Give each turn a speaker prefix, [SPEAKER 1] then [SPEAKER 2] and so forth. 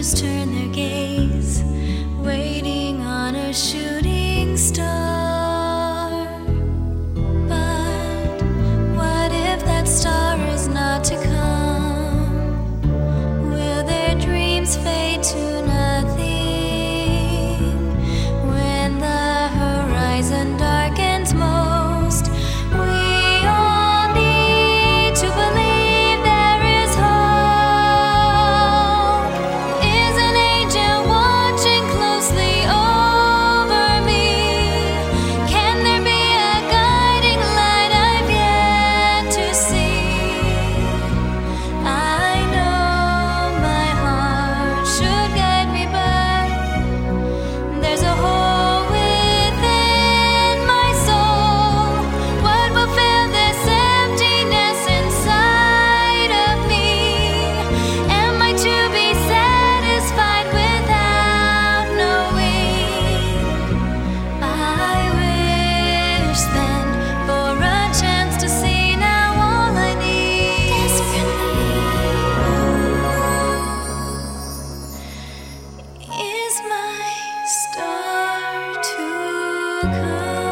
[SPEAKER 1] turn their gaze, waiting on a shooting star. But what if that star is not to come? Will their dreams fade to nothing when the horizon darkens most? We all need to believe there is hope. Is an angel watching closely over me? Can there be a guiding light I've yet to see? I know my heart should guide me, but there's a hole within my soul. What will fill this emptiness inside of me? Am I to be satisfied without knowing? I wish then for a chance to see now all I need desperately is my star to come.